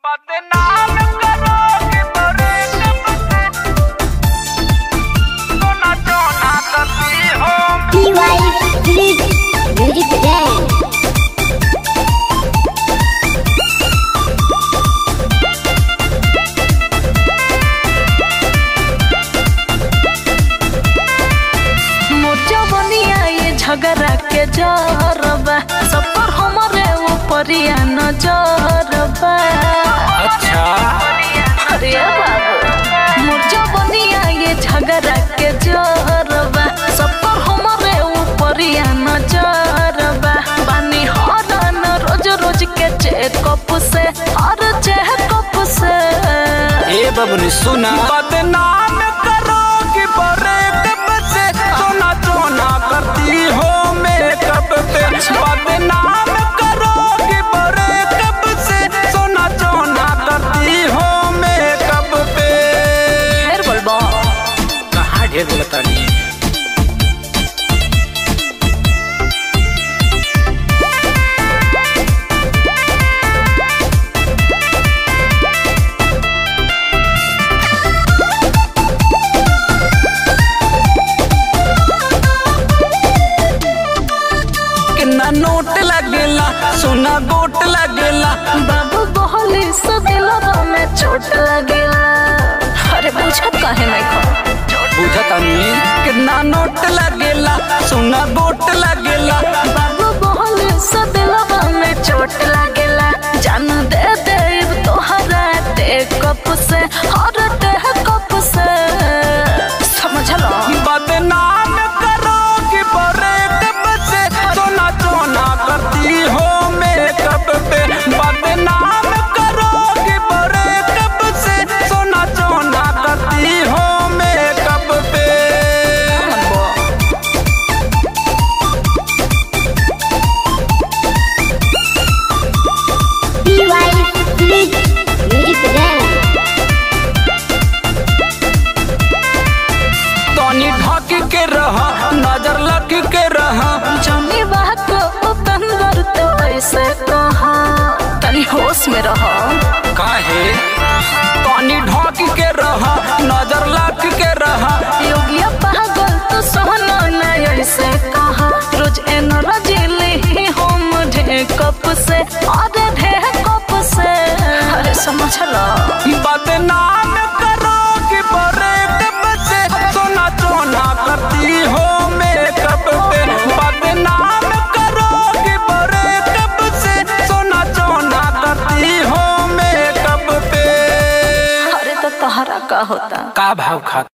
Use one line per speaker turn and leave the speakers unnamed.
बदनाम करोगे बड़े सोना चोना करती हो
म्यूजिक बैंड।
झगड़ा के जरबा सब पर हमारे ऊपरिया नजरबा।
अच्छा
अरे बाबू मुर्जा बनिया ये झगड़ा के जरबा सब पर हमारे ऊपरिया नजरबा। बानी हरन रोज रोज के चेकअप से हर चेकअप से।
ए बबनी सुना बदनाम करोगे बड़े से सोना चोना करती हो मेकअप पे। बदनाम करोगे बड़े कब से सोना चोना करती हो मेकअप पे।
फिर बोलबो
कहाँ ढेर बोलता नहीं। नोट लगेला सोना गोट लगेला
बाबू बहली सदिलवा में चोट लगेला। अरे पूछत काहे नहीं खा
बुझता नहीं कितना नोट लगेला सोना गोट लगेला।
बाबू बहली सदिलवा में चोट लगेला। जान दे दे तोहरा ते कप से हर ते कप से समझलो।
बदनाम करोगे बड़े कब से सोना चोना करती हो मेकअप पे। बदनाम करोगे बड़े कब से सोना चोना करती हो मेकअप पे।
Music band.
तनी ढक के रहा नजर लग के रहा
जानी बात उतंदर तो ऐसे कहा तनी होश में रहो।
काहे तनी ढक के रहा नजर लग के रहा।
योगिया पागल तो सोना नहीं ऐसे कहा। रोज एनर्जी ली हम ढेकप से अरे ढेकप से। अरे समझ लो
बदनाम करोगे बड़े कब से सोना चोना करती हो मेकअप पे। बदनाम करोगे बड़े कब से सोना चोना करती हो मेकअप पे।
अरे तो तहरा का होता
का भाव खा